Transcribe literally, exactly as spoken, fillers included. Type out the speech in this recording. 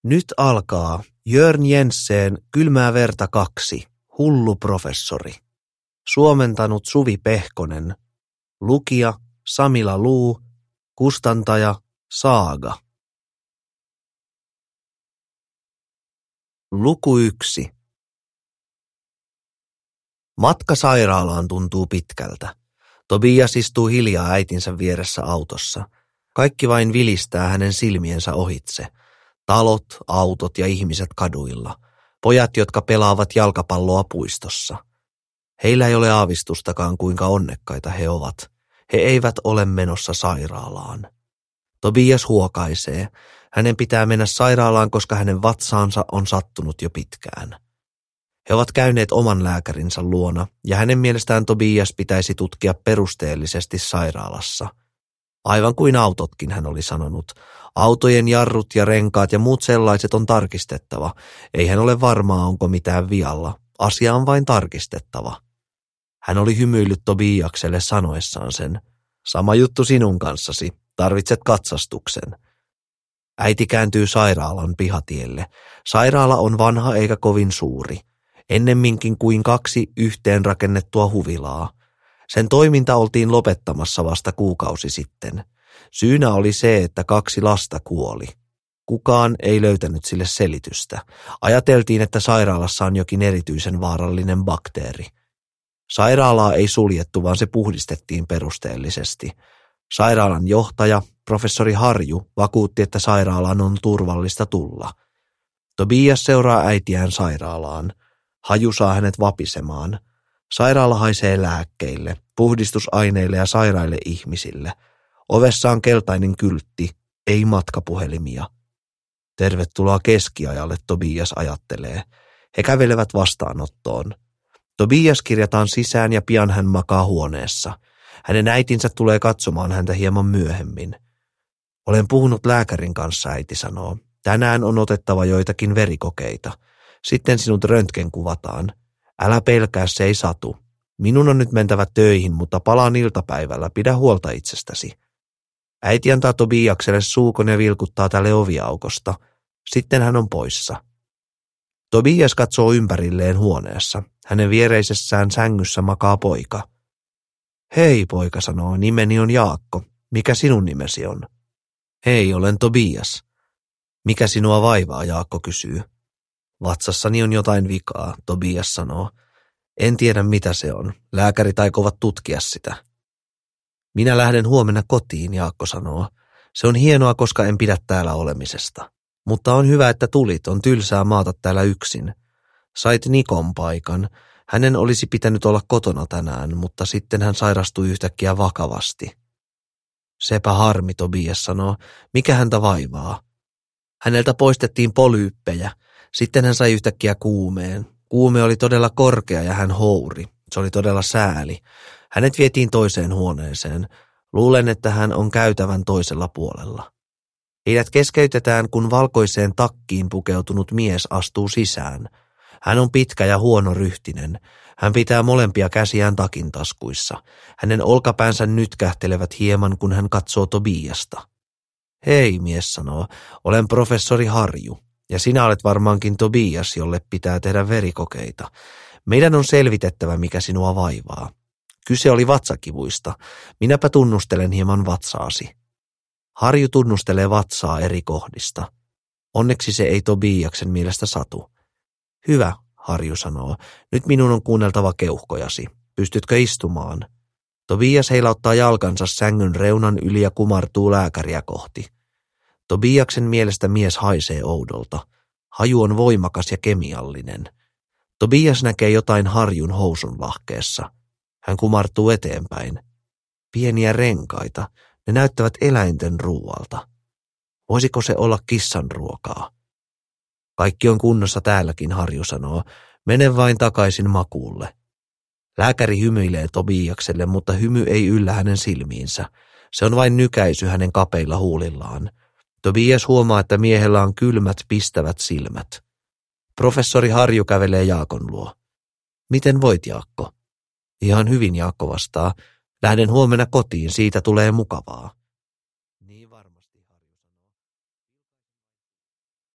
Nyt alkaa Jörn Jensen Kylmää verta kaksi, hullu professori. Suomentanut Suvi Pehkonen. Lukija Samila Luu. Kustantaja Saaga. Luku yksi. Matka sairaalaan tuntuu pitkältä. Tobias istuu hiljaa äitinsä vieressä autossa. Kaikki vain vilistää hänen silmiensä ohitse. Talot, autot ja ihmiset kaduilla. Pojat, jotka pelaavat jalkapalloa puistossa. Heillä ei ole aavistustakaan, kuinka onnekkaita he ovat. He eivät ole menossa sairaalaan. Tobias huokaisee. Hänen pitää mennä sairaalaan, koska hänen vatsaansa on sattunut jo pitkään. He ovat käyneet oman lääkärinsä luona, ja hänen mielestään Tobias pitäisi tutkia perusteellisesti sairaalassa. Aivan kuin autotkin, hän oli sanonut. Autojen jarrut ja renkaat ja muut sellaiset on tarkistettava. Ei hän ole varmaa, onko mitään vialla. Asia on vain tarkistettava. Hän oli hymyillyt Tobiakselle sanoessaan sen. Sama juttu sinun kanssasi. Tarvitset katsastuksen. Äiti kääntyy sairaalan pihatielle. Sairaala on vanha eikä kovin suuri. Ennemminkin kuin kaksi yhteen rakennettua huvilaa. Sen toiminta oltiin lopettamassa vasta kuukausi sitten. Syynä oli se, että kaksi lasta kuoli. Kukaan ei löytänyt sille selitystä. Ajateltiin, että sairaalassa on jokin erityisen vaarallinen bakteeri. Sairaalaa ei suljettu, vaan se puhdistettiin perusteellisesti. Sairaalan johtaja, professori Harju, vakuutti, että sairaalaan on turvallista tulla. Tobias seuraa äitiään sairaalaan. Haju saa hänet vapisemaan. Sairaala haisee lääkkeille, puhdistusaineille ja sairaille ihmisille. Ovessa on keltainen kyltti, ei matkapuhelimia. Tervetuloa keskiajalle, Tobias ajattelee. He kävelevät vastaanottoon. Tobias kirjataan sisään ja pian hän makaa huoneessa. Hänen äitinsä tulee katsomaan häntä hieman myöhemmin. Olen puhunut lääkärin kanssa, äiti sanoo. Tänään on otettava joitakin verikokeita. Sitten sinut röntgen kuvataan. Älä pelkää, se ei satu. Minun on nyt mentävä töihin, mutta palaan iltapäivällä. Pidä huolta itsestäsi. Äiti antaa Tobiakselle suukon ja vilkuttaa tälle oviaukosta. Sitten hän on poissa. Tobias katsoo ympärilleen huoneessa. Hänen viereisessään sängyssä makaa poika. Hei, poika sanoo, nimeni on Jaakko. Mikä sinun nimesi on? Hei, olen Tobias. Mikä sinua vaivaa, Jaakko kysyy. Vatsassani on jotain vikaa, Tobias sanoo. En tiedä mitä se on. Lääkärit aikovat tutkia sitä. Minä lähden huomenna kotiin, Jaakko sanoo. Se on hienoa, koska en pidä täällä olemisesta. Mutta on hyvä, että tulit. On tylsää maata täällä yksin. Sait Nikon paikan. Hänen olisi pitänyt olla kotona tänään, mutta sitten hän sairastui yhtäkkiä vakavasti. Sepä harmi, Tobias sanoo. Mikä häntä vaivaa? Häneltä poistettiin polyyppejä. Sitten hän sai yhtäkkiä kuumeen. Kuume oli todella korkea ja hän houri. Se oli todella sääli. Hänet vietiin toiseen huoneeseen. Luulen, että hän on käytävän toisella puolella. Heidät keskeytetään, kun valkoiseen takkiin pukeutunut mies astuu sisään. Hän on pitkä ja huonoryhtinen. Hän pitää molempia käsiään takin taskuissa. Hänen olkapäänsä nytkähtelevät hieman, kun hän katsoo Tobiasta. Hei, mies sanoo, olen professori Harju. Ja sinä olet varmaankin Tobias, jolle pitää tehdä verikokeita. Meidän on selvitettävä, mikä sinua vaivaa. Kyse oli vatsakivuista. Minäpä tunnustelen hieman vatsaasi. Harju tunnustelee vatsaa eri kohdista. Onneksi se ei Tobiaksen mielestä satu. Hyvä, Harju sanoo. Nyt minun on kuunneltava keuhkojasi. Pystytkö istumaan? Tobias heilauttaa jalkansa sängyn reunan yli ja kumartuu lääkäriä kohti. Tobiaksen mielestä mies haisee oudolta. Haju on voimakas ja kemiallinen. Tobias näkee jotain Harjun housun lahkeessa. Hän kumartuu eteenpäin. Pieniä renkaita. Ne näyttävät eläinten ruualta. Voisiko se olla kissan ruokaa? Kaikki on kunnossa täälläkin, Harju sanoo. Mene vain takaisin makuulle. Lääkäri hymyilee Tobiakselle, mutta hymy ei yllä hänen silmiinsä. Se on vain nykäisy hänen kapeilla huulillaan. Tobias huomaa, että miehellä on kylmät, pistävät silmät. Professori Harju kävelee Jaakon luo. Miten voit, Jaakko? Ihan hyvin, Jaakko vastaa. Lähden huomenna kotiin, siitä tulee mukavaa.